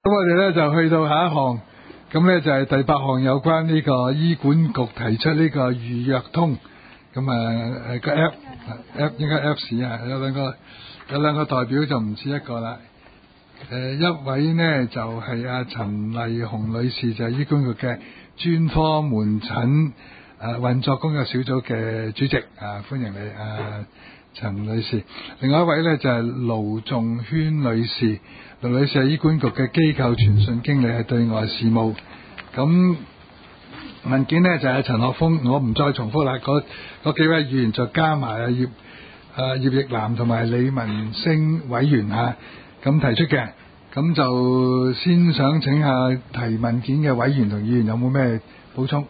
咁我哋咧就去到下一項，咁咧就係第8項有關呢個醫管局提出呢個預約通，咁個 app 應該 Apps 啊，有兩個代表就唔止一個啦。一位呢就係阿陳麗紅女士，就係醫管局嘅專科門診運作工作小組嘅主席歡迎你陳女士。另外一位呢就係盧仲軒女士，盧女士係醫管局嘅機構傳訊經理，係對外事務。咁文件呢就係陳學鋒，我唔再重複啦，嗰幾位議員就加埋葉奕南同埋李文星委員咁提出嘅。咁就先想請下提文件嘅委員同議員有冇咩補充？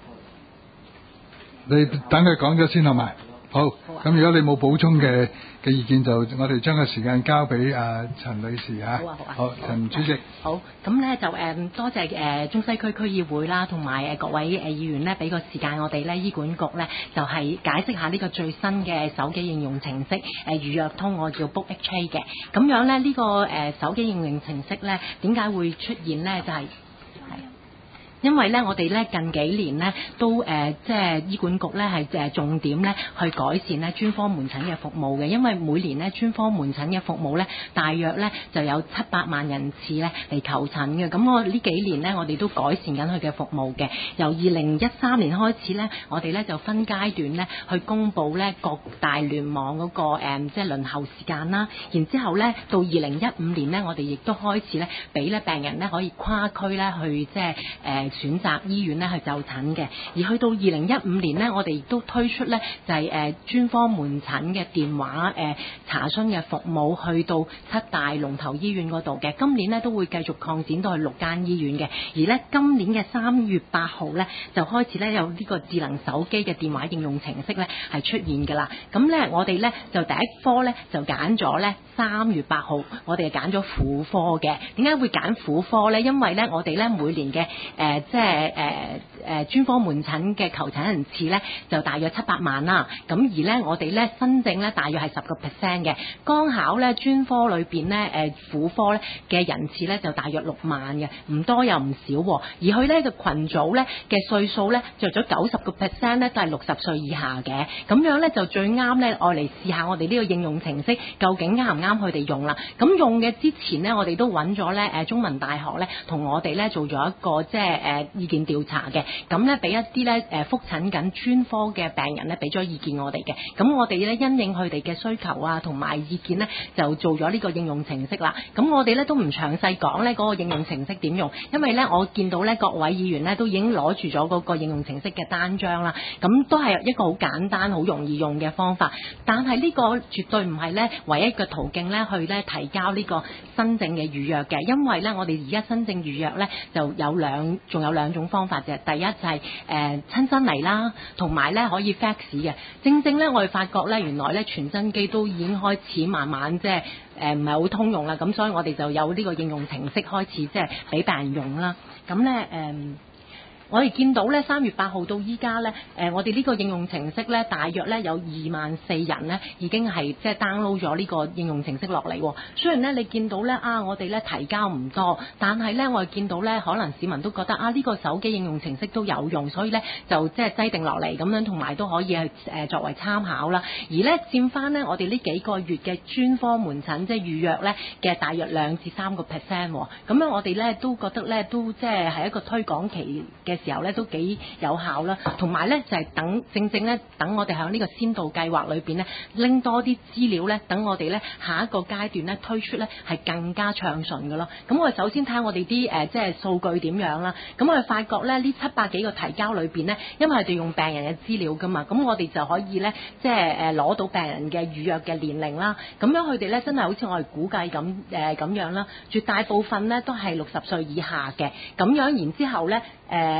你等佢講咗先好埋。好，咁如果你冇補充嘅意見，就我哋將個時間交俾陳女士好，陳主席。 好，咁咧就多謝中西區區議會啦，同埋各位議員咧，俾個時間我哋咧醫管局咧，就係解釋下呢個最新嘅手機應用程式預約通，我叫 Book HA 嘅。咁樣咧呢個手機應用程式咧，點解會出現咧？就係因為咧，我哋咧近幾年咧都即係醫管局咧係重點咧去改善咧專科門診嘅服務嘅，因為每年咧專科門診嘅服務咧大約咧就有700萬人次咧嚟求診嘅。咁我呢幾年咧，我哋都改善緊佢嘅服務嘅。由2013年開始咧，我哋咧就分階段咧去公佈咧各大聯網嗰個即係輪候時間啦。然之後咧到2015年咧，我哋亦都開始咧俾咧病人咧可以跨區咧去即係選擇醫院咧去就診嘅。而去到2015年咧，我哋亦都推出咧就係專科門診嘅電話查詢嘅服務，去到7大龍頭醫院嗰度嘅。今年咧都會繼續擴展到去6間醫院嘅。而咧今年嘅3月8號咧就開始咧有呢個智能手機嘅電話應用程式咧係出現㗎啦。咁咧我哋咧就第一科咧就揀咗咧3月8號，我哋係揀咗婦科嘅。點解會揀婦科咧？因為咧我哋咧每年嘅即係專科門診嘅求診人次咧就大約700萬啦。咁而咧我哋咧新症咧大約係10%嘅。剛巧咧專科裏邊咧婦科咧嘅人次咧就大約6萬嘅，唔多又唔少喎。而佢咧嘅群組咧嘅歲數咧着咗90%咧都係60歲以下嘅。咁樣咧就最啱咧愛嚟試下我哋呢個應用程式究竟啱唔啱佢哋用啦。咁用嘅之前咧我哋都揾咗咧中文大學咧同我哋咧做咗一個即係意見調查嘅。咁咧俾一啲咧覆診緊專科嘅病人咧俾咗意見我哋嘅。咁我哋咧因應佢哋嘅需求同埋意見咧就做咗呢個應用程式啦。咁我哋咧都唔詳細講咧嗰個應用程式點用，因為咧我見到咧各位議員咧都已經攞住咗嗰個應用程式嘅單張啦。咁都係一個好簡單好容易用嘅方法，但係呢個絕對唔係咧唯一嘅途徑咧去咧提交呢個新症嘅預約嘅。因為咧我哋而家新症預約咧就仲有兩種方法嘅。第一就係親身嚟啦，同埋咧可以 fax 嘅。正咧我哋發覺咧原來咧傳真機都已經開始慢慢即係唔係好通用啦。咁所以我哋就有呢個應用程式開始即係俾病人用啦。咁咧我哋見到咧3月8號到依家咧，我哋呢個應用程式咧，大約咧有24000人咧已經係即係 download 咗呢個應用程式落嚟。雖然咧你見到咧我哋咧提交唔多，但係咧我哋見到咧可能市民都覺得呢個手機應用程式都有用，所以咧就即係擠定落嚟咁樣，同埋都可以係作為參考啦。而咧佔翻咧我哋呢幾個月嘅專科門診即係預約咧嘅大約2至3%。咁樣我哋咧都覺得咧都即係一個推廣期嘅時候咧都幾有效啦，同埋咧就係正咧等我哋喺呢個先導計劃裏邊咧拎多啲資料咧，等我哋咧下一個階段咧推出咧係更加暢順嘅咯。咁我哋首先睇下我哋啲即係數據點樣啦。咁我哋發覺咧呢700幾個提交裏邊咧，因為佢哋用病人嘅資料噶嘛，咁我哋就可以咧即係攞到病人嘅預約嘅年齡啦。咁樣佢哋咧真係好似我哋估計咁樣啦，絕大部分咧都係60歲以下嘅。咁樣然之後咧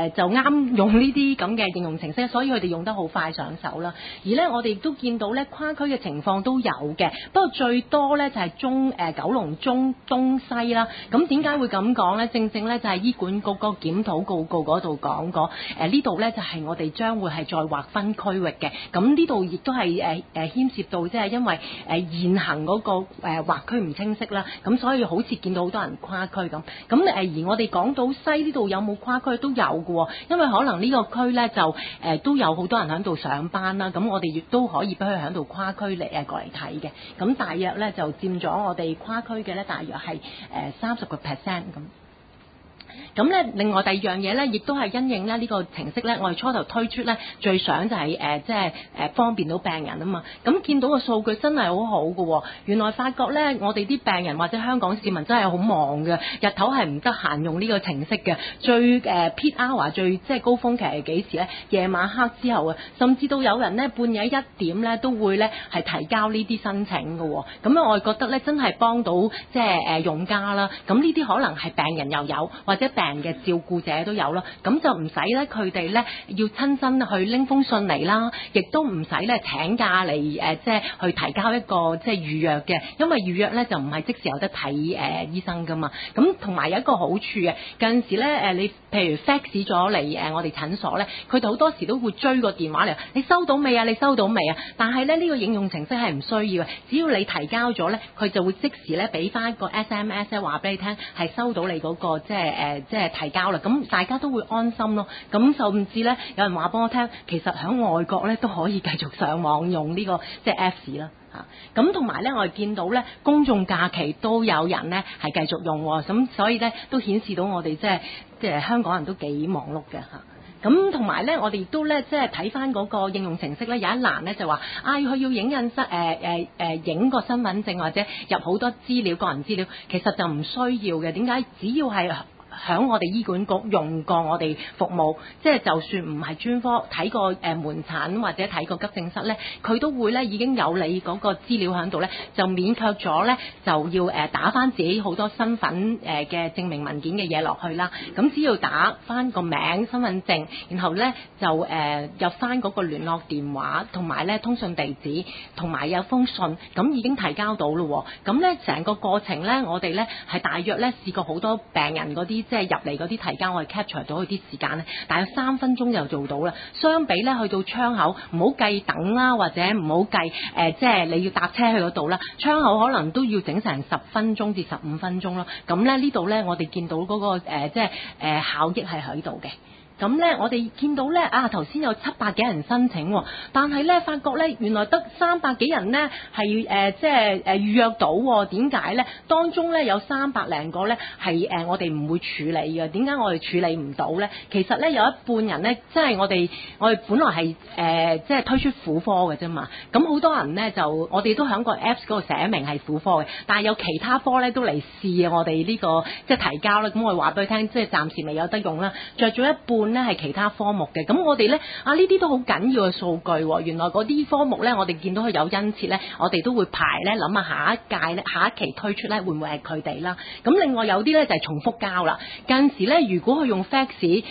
就啱用呢啲咁嘅應用程式，所以佢哋用得好快上手啦。而咧我哋亦都見到咧跨區嘅情況都有嘅，不過最多咧就係九龍中東西啦。咁點解會咁講咧？正正咧就係醫管局個檢討報告嗰度講過，呢度咧就係我哋將會係再劃分區域嘅。咁呢度亦都係牽涉到即係因為現行嗰個劃區唔清晰啦，咁所以好似見到好多人跨區咁。咁而我哋港島西呢度有冇跨區都有嘅喎，因為可能呢個區咧就都有好多人喺度上班啦，咁我哋亦都可以俾佢喺度跨區嚟過嚟睇嘅。咁大約咧就佔咗我哋跨區嘅咧，大約係30%咁。咁咧，另外第二樣嘢咧，亦都係因應咧呢個程式咧，我哋初頭推出咧，最想就係即係方便到病人啊嘛。咁見到個數據真係好好嘅喎，原來發覺咧，我哋啲病人或者香港市民真係好忙嘅，日頭係唔得閒用呢個程式嘅。最peak hour 最即係高峰期係幾時咧？夜晚黑之後啊，甚至到有人咧半夜1點咧都會咧係提交呢啲申請嘅喎。咁我哋覺得咧真係幫到即係用家啦。咁呢啲可能係病人又有，或者病嘅照顧者都有咯，咁就唔使咧佢哋咧要親身去拎封信嚟啦，亦都唔使咧請假嚟即係去提交一個即係預約嘅，因為預約咧就唔係即時有得睇醫生噶嘛。咁同埋有一個好處嘅，近時咧你譬如 fax 咗嚟我哋診所咧，佢哋好多時都會追個電話嚟，你收到未啊？你收到未啊？但係咧呢個應用程式係唔需要嘅，只要你提交咗咧，佢就會即時咧俾翻個 SMS 咧話俾你聽係收到你嗰個即係提交啦，咁大家都會安心咯。咁甚至咧，有人話俾我聽，其實喺外國咧都可以繼續上網用呢個即係 Apps 啦嚇。咁同埋咧，我哋見到咧公眾假期都有人咧係繼續用喎，咁所以咧都顯示到我哋即係香港人都幾忙碌嘅嚇。咁同埋咧，我哋亦都咧即係睇翻嗰個應用程式咧，有一欄咧就話佢要影印影個身份證或者入好多資料個人資料，其實就唔需要嘅。點解？只要係響我哋醫管局用過我哋服務，即係就算唔係專科睇過門診或者睇過急症室咧，佢都會咧已經有你嗰個資料喺度咧，就免卻咗咧就要打翻自己好多身份嘅證明文件嘅嘢落去啦。咁只要打翻個名、身份證，然後咧就入翻嗰個聯絡電話同埋咧通訊地址，同埋有封信，咁已經提交到咯。咁咧成個過程咧，我哋咧係大約咧試過好多病人嗰啲。即係入嚟嗰啲提交，我哋 capture 到佢啲時間咧，大約3分鐘就做到啦。相比咧去到窗口，唔好計等啦，或者唔好計即係你要搭車去嗰度啦，窗口可能都要整成10分鐘至15分鐘咯。咁咧呢度咧，我哋見到嗰個即係效益係喺度嘅。咁咧，我哋見到咧頭先有700幾人申請喎，但係咧發覺咧原來得300幾人咧係即係預約到喎。點解咧？當中咧有300零個咧係我哋唔會處理嘅。點解我哋處理唔到咧？其實咧有一半人咧，即係我哋本來係即係推出婦科嘅啫嘛。咁好多人咧就我哋都喺個 Apps 嗰度寫明係婦科嘅，但係有其他科咧都嚟試我哋呢個即係提交啦。咁我哋話俾佢聽，即係暫時未有得用啦，着咗一半咧係其他科目嘅。咁我哋咧呢啲都好緊要嘅數據喎。原來嗰啲科目咧，我哋見到佢有殷切咧，我哋都會排咧諗下下一屆咧下一期推出咧會唔會係佢哋啦。咁另外有啲咧就係重複交啦。近時咧如果佢用 fax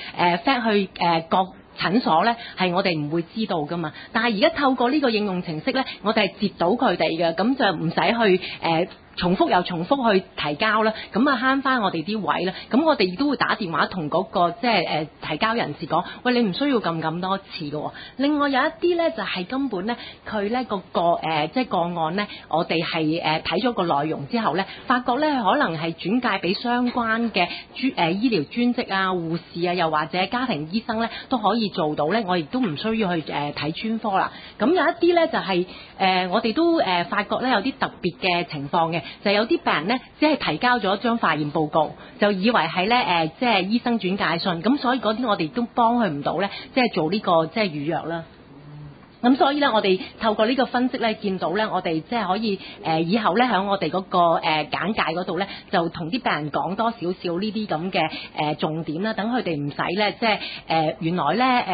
fax 去各診所咧係我哋唔會知道噶嘛，但係而家透過呢個應用程式咧，我哋係截到佢哋嘅，咁就唔使去重複又重複去提交啦，咁啊慳翻我哋啲位啦。咁我哋亦都會打電話同嗰個即係提交人士講，喂，你唔需要撳咁多次嘅。另外有一啲咧就係根本咧佢咧個即係個案咧，我哋係睇咗個內容之後咧，發覺咧可能係轉介俾相關嘅醫療專職啊、護士啊，又或者家庭醫生咧都可以做到咧。我亦都唔需要去睇專科啦。咁有一啲咧就係我哋都發覺咧有啲特別嘅情況嘅。就有啲病人咧，只係提交咗一張化驗報告，就以為係咧即係醫生轉介信，咁所以嗰啲我哋都幫佢唔到咧，即係做呢個即係預約啦。咁所以咧，我哋透過呢個分析咧，見到咧，我哋即係可以以後咧喺我哋嗰個簡介嗰度咧，就同啲病人講多少少呢啲咁嘅重點啦，等佢哋唔使咧即係原來咧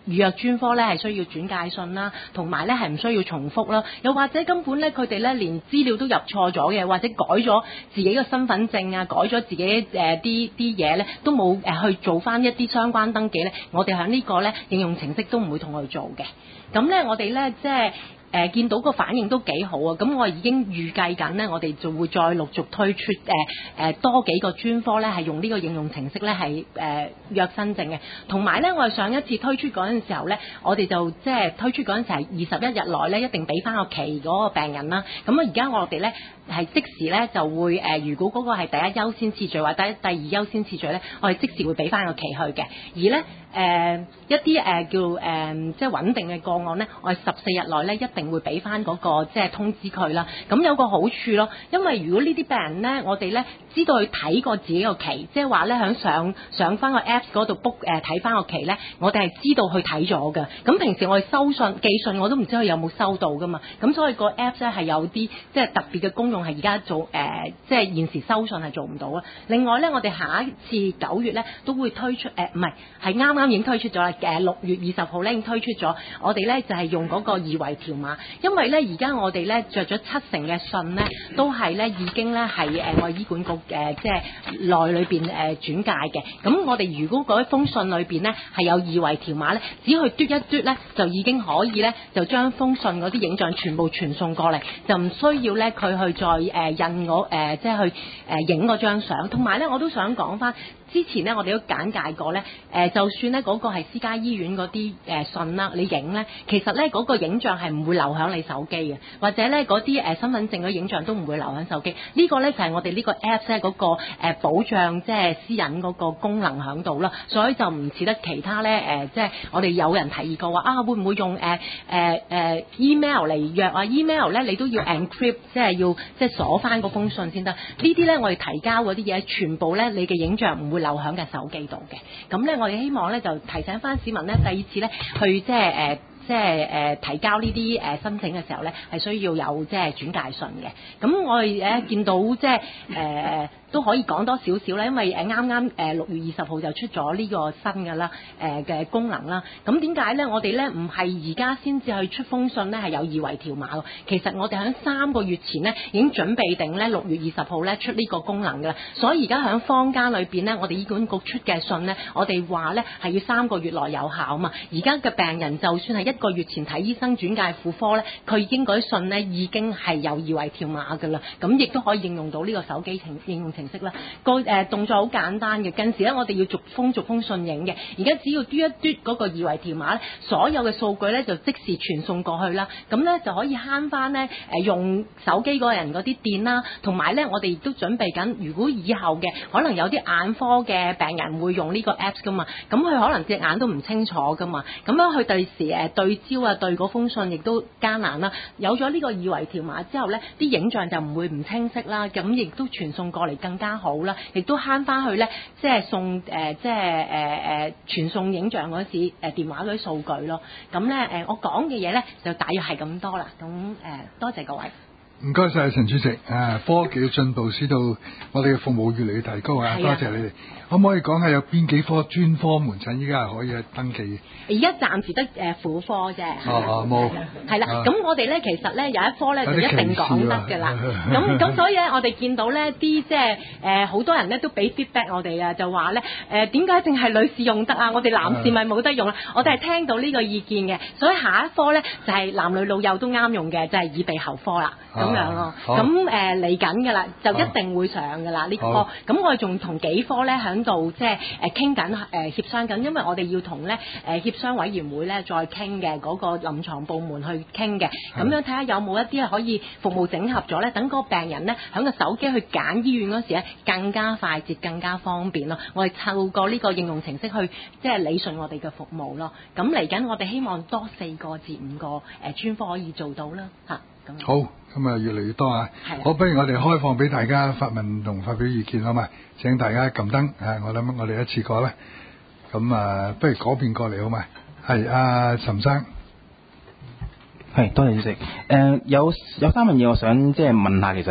預約專科咧係需要轉介信啦，同埋咧係唔需要重複啦，又或者根本咧佢哋咧連資料都入錯咗嘅，或者改咗自己嘅身份證啊，改咗自己啲嘢咧都冇去做翻一啲相關登記咧，我哋喺呢個咧應用程式都唔會同佢做嘅。咁咧我哋咧即係見到個反應都幾好啊！咁我已經預計緊呢，我哋就會再陸續推出多幾個專科咧，係用呢個應用程式咧係約新症嘅。同埋咧，我哋上一次推出嗰陣時候咧，我哋就即係推出嗰陣時係21日內咧，一定俾翻個期嗰個病人啦。咁啊，而家我哋咧係即時咧就會如果嗰個係第一優先次序或者第二優先次序咧，我哋即時會俾翻個期去嘅。而咧一啲叫即係穩定嘅個案咧，我哋14日內咧一定會俾翻嗰個即係通知佢啦。咁有個好處咯，因為如果呢啲病人咧，我哋咧知道佢睇過自己個期，即係話咧響上翻個 Apps 嗰度 book 睇翻個期咧，我哋係知道佢睇咗嘅。咁平時我哋收信寄信我都唔知佢有冇收到噶嘛。咁所以個 Apps 咧係有啲即係特別嘅功用，係而家做即係現時收信係做唔到啦。另外咧，我哋下一次9月咧都會推出唔係啱啱已經推出咗啦。6月20號咧已經推出咗，我哋咧就係用嗰個二維條碼，因為咧而家我哋咧着咗70%嘅信咧都係咧已經咧係我哋醫管局即係內裏邊轉介嘅。咁我哋如果嗰封信裏邊咧係有二維條碼咧，只要去嘟一嘟咧就已經可以咧就將封信嗰啲影像全部傳送過嚟，就唔需要咧佢去再印我即係去影嗰張相。同埋咧我都想講翻。之前咧，我哋都簡介過咧，就算咧嗰個係私家醫院嗰啲信啦，你影咧，其實咧嗰個影像係唔會留響你手機嘅，或者咧嗰啲身份證嗰影像都唔會留響手機。呢個咧就係我哋呢個 Apps 咧嗰個保障即係私隱嗰個功能響度啦，所以就唔似得其他咧即係我哋有人提議過話啊，會唔會用email 嚟約啊 ？email 咧你都要 encrypt， 即係要即係鎖翻嗰封信先得。呢啲咧我哋提交嗰啲嘢，全部咧你嘅影像唔會留響嘅手機度嘅。咁咧我哋希望咧就提醒翻市民咧，第二次咧去即係提交呢啲申請嘅時候咧，係需要有即係轉介信嘅。咁我哋見到即係都可以講多少少啦，因為啱啱6月20號就出咗呢個新嘅啦嘅功能啦。咁點解咧？我哋咧唔係而家先至去出封信咧，係有二維條碼喎。其實我哋喺3個月前咧已經準備定咧6月20號咧出呢個功能㗎啦。所以而家喺坊間裏邊咧，我哋醫管局出嘅信咧，我哋話咧係要3個月內有效啊嘛。而家嘅病人就算係1個月前睇醫生轉介婦科咧，佢已經嗰啲信咧已經係有二維條碼㗎啦。咁亦都可以應用到呢個手機應用程式啦。個動作好簡單嘅，近時咧我哋要逐封信影嘅，而家只要嘟一嘟嗰個二維條碼咧，所有嘅數據咧就即時傳送過去啦。咁咧就可以慳翻咧用手機嗰個人嗰啲電啦，同埋咧我哋亦都準備緊，如果以後嘅可能有啲眼科嘅病人會用呢個 Apps 噶嘛，咁佢可能隻眼都唔清楚噶嘛，咁樣佢第時對焦啊對嗰封信亦都艱難啦。有咗呢個二維條碼之後咧，啲影像就唔會唔清晰啦，咁亦都傳送過嚟更加好啦，亦都慳翻去咧，即係送即係傳送影像嗰時電話嗰啲數據咯。咁咧我講嘅嘢咧就大約係咁多啦。咁多謝各位。 唔該晒陳主席。科技嘅進步使到我哋嘅服務越嚟越提高啊！多謝你哋。可唔可以講下有邊幾科專科門診依家係可以去登記嘅？ 而家暫時得婦科啫。 冇。 係啦，咁我哋咧其實咧有一科咧就一定講得㗎啦。咁所以咧我哋見到咧啲即係好多人咧都俾 feedback 我哋啊，就話咧點解淨係女士用得啊？我哋男士咪冇得用啦。我哋係聽到呢個意見嘅，所以下一科咧就係男女老幼都啱用嘅，就係耳鼻喉科啦。咁樣咯。咁嚟緊㗎啦，就一定會上㗎啦呢科。咁我哋仲同幾科咧響度即係傾緊協商緊，因為我哋要同咧協商委員會咧再傾嘅嗰個臨床部門去傾嘅，咁樣睇下有冇一啲係可以服務整合咗咧，等個病人咧響個手機去揀醫院嗰時咧更加快捷、更加方便咯。我哋透過呢個應用程式去即係理順我哋嘅服務咯。咁嚟緊我哋希望多4個至5個專科可以做到啦嚇。 好，咁啊越嚟越多啊！好，不如我哋開放俾大家發問同發表意見好嘛？請大家撳燈我諗我哋一次過啦。咁不如嗰邊過嚟好嘛？係阿岑生。 係，多謝主席。有3樣嘢我想即係問下，其實即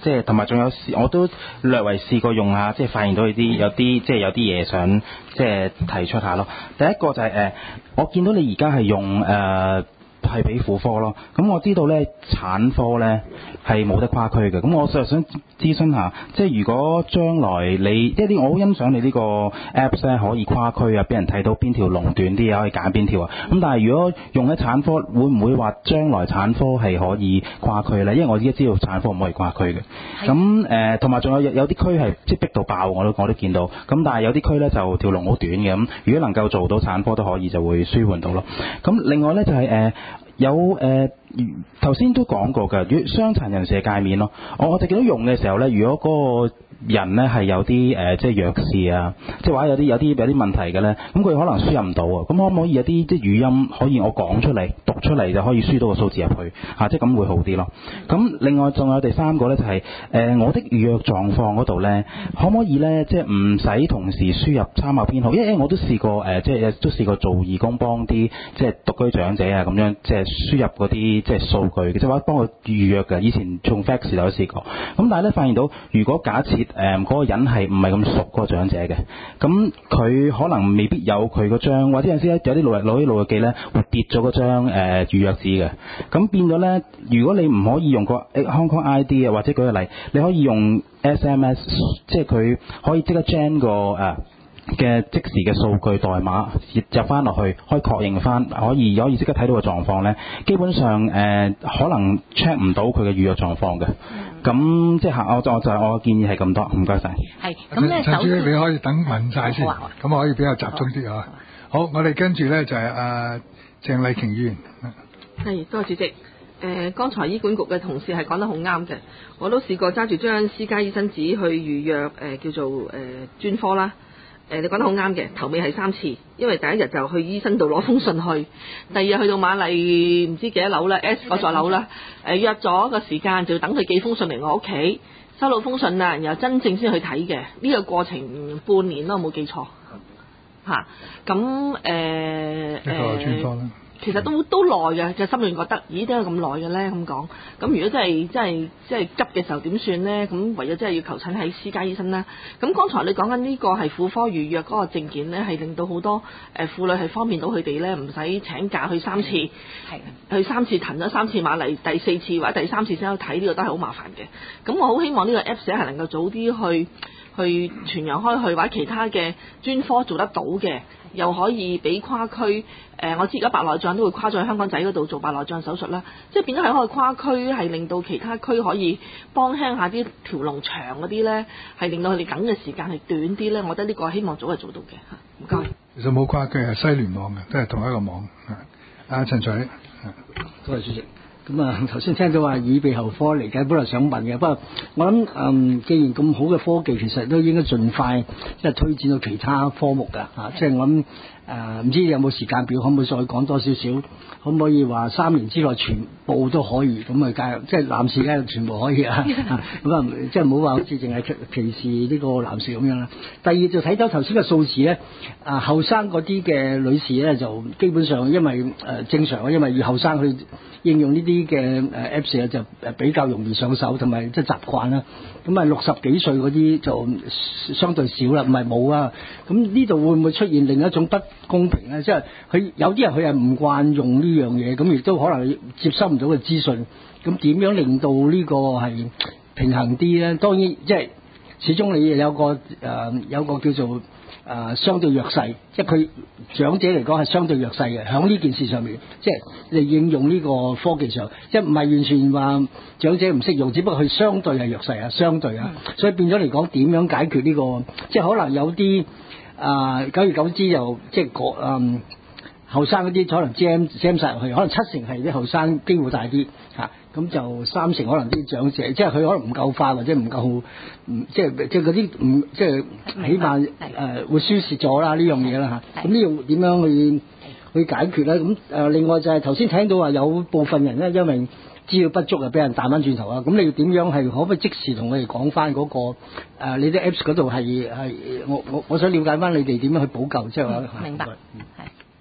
即係同埋仲有我都略為試過用下，即係發現到有啲嘢想即係提出下咯。第一個就係我見到你而家係用係俾婦科咯，咁我知道咧產科咧係冇得跨區嘅，咁我就想諮詢下，即係如果將來你即係我好欣賞你呢個 Apps 咧可以跨區啊，俾人睇到邊條龍短啲啊，可以揀邊條啊，咁但係如果用喺產科，會唔會話將來產科係可以跨區咧？因為我而家知道產科唔可以跨區嘅，咁同埋仲有啲區係即係逼到爆，我都見到，咁但係有啲區咧就條龍好短嘅，咁如果能夠做到產科都可以，就會舒緩到咯。咁另外咧就係有頭先都講過嘅，如果傷殘人士嘅界面咯，我哋見到用嘅時候咧，如果嗰個人咧係有啲即係弱視啊，即係話有啲問題嘅咧，咁佢可能輸入唔到啊，咁可唔可以有啲即係語音可以我講出嚟讀出嚟就可以輸到個數字入去嚇，即係咁會好啲咯。咁另外仲有第三個咧就係我的預約狀況嗰度咧，可唔可以咧即係唔使同時輸入參考編號？因為我都試過即係都試過做義工幫啲即係獨居長者啊咁樣，即係輸入嗰啲即係數據，即係話幫佢預約嘅。以前用 fax 都試過，咁但係咧發現到如果假設嗰個人係唔係咁熟嗰個長者嘅，咁佢可能未必有佢嗰張，或者有陣時有啲攞啲老友記咧會跌咗嗰張預約紙嘅，咁變咗咧，如果你唔可以用個 Hong Kong ID 啊，或者舉個例，你可以用 SMS， 即係佢可以即刻將個嘅即時嘅數據代碼入翻落去，可以確認翻，可以即刻睇到個狀況咧。基本上可能 check 唔到佢嘅預約狀況嘅。咁即係我嘅建議係咁多，唔該晒。 係咁咧， 陳主席首先你可以等問晒先，咁可以比較集中啲啊。好，我哋跟住咧就係鄭麗瓊議員。 係，多謝主席。剛才醫管局嘅同事係講得好啱嘅，我都試過揸住張私家醫生紙去預約叫做專科啦。你講得好啱嘅，頭尾係3次，因為第一日就去醫生度攞封信去，第二日去到瑪麗唔知幾多樓啦 S 嗰座樓啦，約咗個時間就等佢寄封信嚟我屋企，收到封信啦，然後真正先去睇嘅，呢個過程半年咯，冇記錯嚇。咁一個專科啦。 其實都耐嘅，就心裏覺得，咦，點解咁耐嘅咧？咁講，咁如果真係急嘅時候點算咧？咁唯有真係要求診喺私家醫生啦。咁剛才你講緊呢個係婦科預約嗰個證件咧，係令到好多婦女係方便到佢哋咧，唔使請假去3次，去3次騰咗3次馬嚟，第4次或者第3次先去睇，呢個都係好麻煩嘅。咁我好希望呢個 Apps 係能夠早啲去傳揚開去，或者其他嘅專科做得到嘅，又可以俾跨區。我知而家白內障都會跨咗去香港仔嗰度做白內障手術啦，即係變咗係可以跨區，係令到其他區可以幫輕下啲條龍長嗰啲咧，係令到佢哋等嘅時間係短啲咧。我覺得呢個希望早係做到嘅嚇。唔該。 其實冇跨區係西聯網嘅，都係同一個網。陳彩。 多謝主席。咁頭先聽到話耳鼻喉科嚟緊，本來想問嘅，不過我諗既然咁好嘅科技，其實都應該盡快即係推薦到其他科目㗎嚇。即係我諗唔知有冇時間表，可唔可以再講多少少？可唔可以話3年之內全部都可以咁去加入？即係男士梗係全部可以啊！咁即係唔好話好似淨係歧視呢個男士咁樣啦。第二就睇到頭先嘅數字咧，後生嗰啲嘅女士咧就基本上因為正常，因為要後生去應用呢啲嘅Apps 咧就比較容易上手，同埋即係習慣啦。咁60幾歲嗰啲就相對少啦，唔係冇啊。咁呢度會唔會出現另一種不公平咧？即係佢有啲人佢係唔慣用呢樣嘢，咁亦都可能接收唔到嘅資訊。咁點樣令到呢個係平衡啲咧？當然即係始終你有個叫做相對弱勢，即係佢長者嚟講係相對弱勢嘅，喺呢件事上面，即係你應用呢個科技上，即係唔係完全話長者唔識用，只不過佢相對係弱勢啊，相對啊，所以變咗嚟講點樣解決呢個？即係可能有啲久而久之又即係後生嗰啲可能 jam 晒入去，可能7成係啲後生機會大啲嚇，咁就3成可能啲長者，即係佢可能唔夠快或者唔夠即係嗰啲唔即係起碼會輸蝕咗啦呢樣嘢啦嚇。咁呢樣點樣去解決咧？咁另外就係頭先聽到話有部分人咧因為資料不足啊，俾人彈翻轉頭啊！咁你要點樣係可唔可以即時同我哋講翻嗰個你啲 Apps 嗰度係我想了解翻你哋點樣去補救，即係話明白係。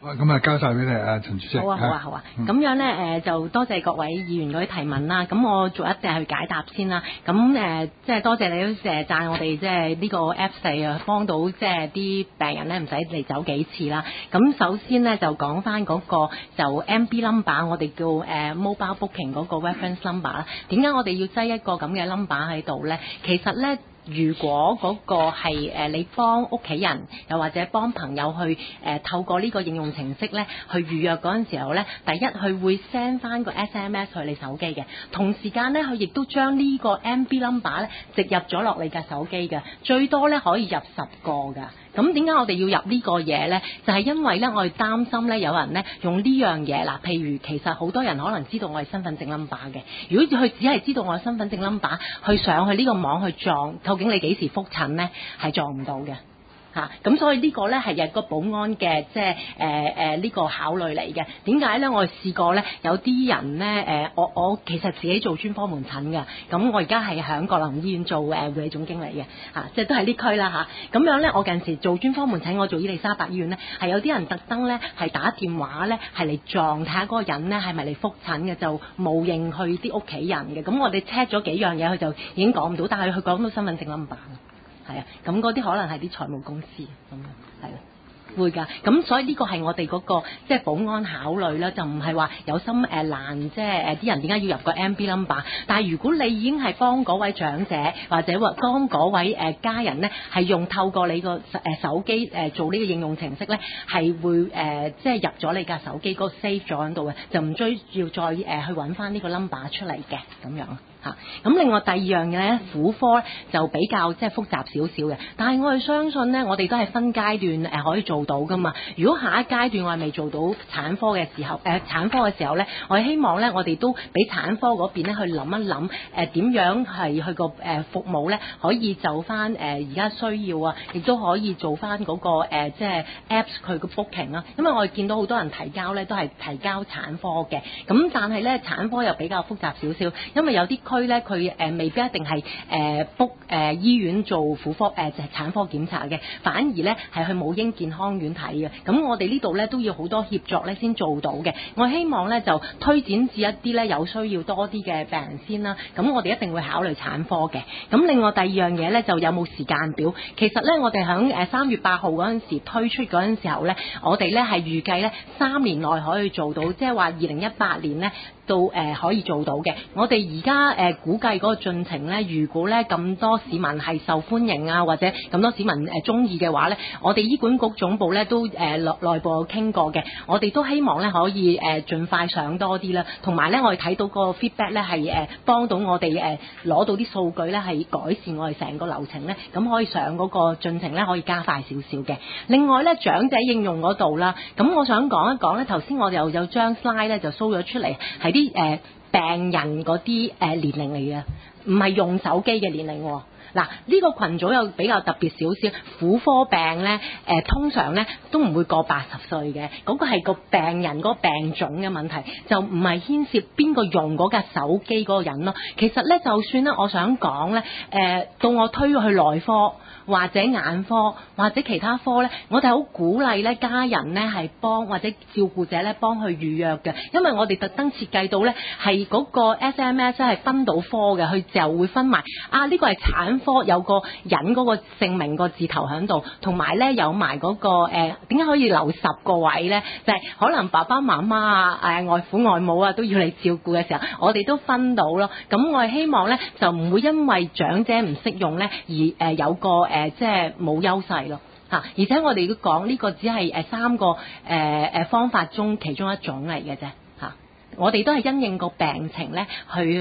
咁啊交晒俾你啊，陳主席。 好啊。咁樣咧就多謝各位議員嗰啲提問啦。咁我逐一隻去解答先啦。咁即係多謝你都讚我哋即係呢個 Apps 啊，幫到即係啲病人咧唔使嚟走幾次啦。咁首先咧就講翻嗰個就 MB number， 我哋叫mobile booking 嗰個 reference number 啦。點解我哋要擠一個咁嘅 number 喺度咧？其實咧，如果嗰個係你幫屋企人，又或者幫朋友去透過呢個應用程式咧去預約嗰陣時候咧，第一佢會 send 翻個 SMS 去你手機嘅，同時間咧佢亦都將呢個 MB number 咧植入咗落你嘅手機嘅，最多咧可以入10個㗎。咁點解我哋要入呢個嘢呢？就係因為呢，我哋擔心呢，有人呢用呢樣嘢嗱，譬如其實好多人可能知道我係身份證 number 嘅，如果佢只係知道我係身份證 number， 去上去呢個網去撞，究竟你幾時覆診呢？係撞唔到嘅。咁所以呢個呢係一個保安嘅即係呢個考慮嚟嘅。點解呢？我哋試過呢，有啲人呢，我其實自己做專科門診嘅，咁我而家係喺國林醫院做護理總經理嘅，即係都係呢區啦咁樣呢，我近時做專科門診，我做伊利沙伯醫院呢，係有啲人特登呢係打電話呢，係嚟撞睇下嗰個人呢係咪嚟覆診嘅，就冒認去啲屋企人嘅。咁我哋 check 咗幾樣嘢，佢就已經講唔到，但係佢講到身份證 number。係啊，咁嗰啲可能係啲財務公司咁樣，係啊，會㗎。咁所以呢個係我哋嗰個即係保安考慮啦，就唔係話有心難，即係啲人點解要入個 MB number？ 但係如果你已經係幫嗰位長者或者話幫嗰位家人咧，係用透過你個手機做呢個應用程式咧，係會即係入咗你架手機嗰個 save 咗喺度嘅，就唔需要再去揾翻呢個 number 出嚟嘅咁樣。咁另外第二樣嘢咧，婦科就比較即係複雜少少嘅，但係我哋相信咧，我哋都係分階段可以做到噶嘛。如果下一階段我係未做到產科嘅時候，產科嘅時候咧，我哋希望咧，我哋都俾產科嗰邊咧去諗一諗點樣係去個服務咧，可以就翻而家需要啊，亦都可以做翻嗰個即係 Apps 佢個 booking 啦。因為我哋見到好多人提交咧，都係提交產科嘅，咁但係咧產科又比較複雜少少，因為有啲區咧佢未必一定係book 醫院做婦科就係產科檢查嘅，反而咧係去母嬰健康院睇嘅。咁我哋呢度咧都要好多協作咧先做到嘅。我希望咧就推展至一啲咧有需要多啲嘅病人先啦。咁我哋一定會考慮產科嘅。咁另外第二樣嘢咧就有冇時間表？其實咧我哋喺3月8號嗰陣時推出嗰陣時候咧，我哋咧係預計咧3年內可以做到，即係話2018年咧到可以做到嘅。我哋而家估計嗰個進程咧，如果咧咁多市民係受歡迎啊，或者咁多市民中意嘅話咧，我哋醫管局總部咧都內部有傾過嘅。我哋都希望咧可以盡快上多啲啦，同埋咧我哋睇到個 feedback 咧係幫到我哋攞到啲數據咧係改善我哋成個流程咧，咁可以上嗰個進程咧可以加快少少嘅。另外咧長者應用嗰度啦，咁我想講一講咧，頭先我又有張 slide 咧就 show 咗出嚟，係啲病人嗰啲年齡嚟嘅，唔係用手機嘅年齡喎。嗱，呢個群組又比較特別少少，婦科病咧通常咧都唔會過80歲嘅，嗰個係個病人嗰個病種嘅問題，就唔係牽涉邊個用嗰架手機嗰個人咯。其實咧，就算咧，我想講咧，到我推去內科或者眼科或者其他科咧，我哋好鼓勵咧家人咧係幫或者照顧者咧幫佢預約嘅，因為我哋特登設計到咧係嗰個 SMS 係分到科嘅，佢就會分埋呢個係產科有個人嗰個姓名個字頭喺度，同埋咧有埋嗰個點解可以留10個位咧？就係可能爸爸媽媽啊、外父外母啊都要你照顧嘅時候，我哋都分到咯。咁我係希望咧就唔會因為長者唔識用咧而有個即係冇優勢咯。而且我哋要講呢個只係3個方法中其中一種嚟嘅啫。我哋都係因應個病情咧去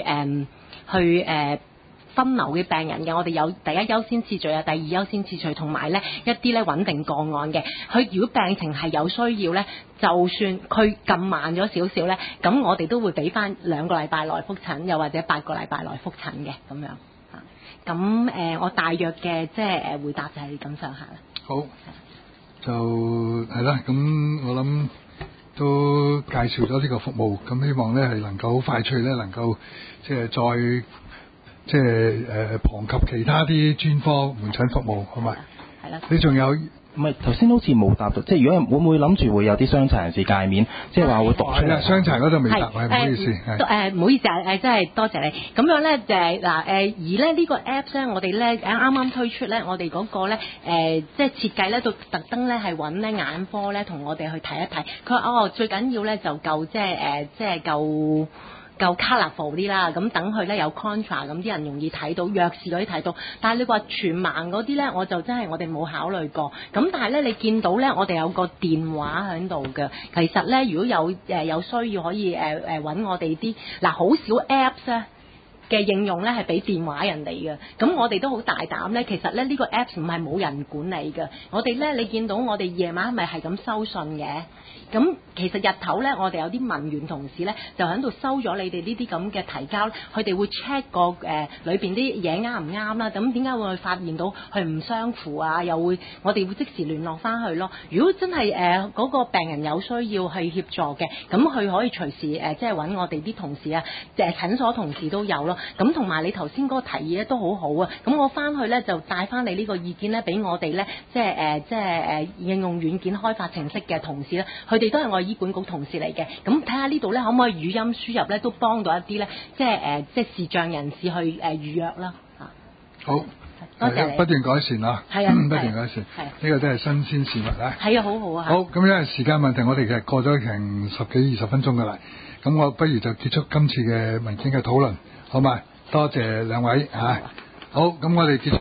分流嘅病人嘅，我哋有第一優先次序啊，第二優先次序，同埋咧一啲咧穩定個案嘅。佢如果病情係有需要咧，就算佢咁慢咗少少咧，咁我哋都會俾翻2個禮拜內覆診，又或者8個禮拜內覆診嘅咁樣。咁我大約嘅即係回答就係咁上下啦。 好，就係啦。咁我諗都介紹咗呢個服務，咁希望咧係能夠好快脆咧，能夠即係再即係旁及其他啲專科門診服務，好嘛？係啦。你仲有唔係頭先好似冇答到，即係如果會唔會諗住會有啲傷殘人士界面，即係話會讀出嚟？ 傷殘嗰度未答， 係唔好意思。 唔好意思啊，真係多謝你。咁樣咧就係而咧呢個 Apps 咧，我哋咧啱啱推出咧，我哋嗰個咧即係設計咧，都特登咧係揾咧眼科咧同我哋去睇一睇。佢話最緊要咧就夠即係夠 colourful 啲啦，咁等佢咧有 contrast，咁啲人容易睇到，弱視嗰啲睇到。但係你話全盲嗰啲咧，我就真係我哋冇考慮過。咁但係咧，你見到咧，我哋有個電話喺度嘅。其實咧，如果有需要可以揾我哋啲好少 Apps 咧嘅應用咧係俾電話人哋嘅，咁我哋都好大膽咧。其實咧呢個 Apps 唔係冇人管理嘅，我哋咧你見到我哋夜晚咪係咁收信嘅，咁其實日頭咧我哋有啲文員同事咧就喺度收咗你哋呢啲咁嘅提交，佢哋會 check 個裏邊啲嘢啱唔啱啦。咁點解會發現到佢唔相符啊？又會我哋會即時聯絡翻去咯。如果真係嗰個病人有需要去協助嘅，咁佢可以隨時即係揾我哋啲同事啊，診所同事都有咯。咁同埋你頭先嗰個提議咧都好好啊，咁我翻去咧就帶翻你呢個意見咧俾我哋咧，即係應用軟件開發程式嘅同事咧，佢哋都係我醫管局同事嚟嘅，咁睇下呢度咧可唔可以語音輸入咧，都幫到一啲咧，即係視障人士去預約啦嚇。 好， 多謝你。 不斷改善啊， 係啊， 不斷改善，呢個都係新鮮事物啊。 係啊，好好啊。 好，咁因為時間問題，我哋其實過咗成10幾20分鐘㗎啦，咁我不如就結束今次嘅文件嘅討論，好嘛？多謝兩位嚇。好，咁我哋結束。